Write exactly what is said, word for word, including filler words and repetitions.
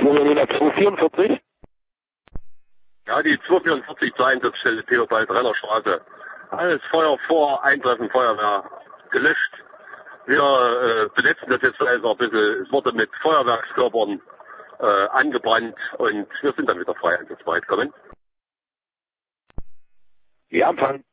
Jungenina zweihundertvierundvierzig? Ja, die zweihundertvierundvierzig zur Einsatzstelle Theobald Rennerstraße. Alles Feuer vor Eintreffen Feuerwehr gelöscht. Wir äh, benetzen das jetzt also ein bisschen. Es wurde mit Feuerwerkskörpern äh, angebrannt und wir sind dann wieder frei einsatzbereit. Kommen. Ja, Empfang.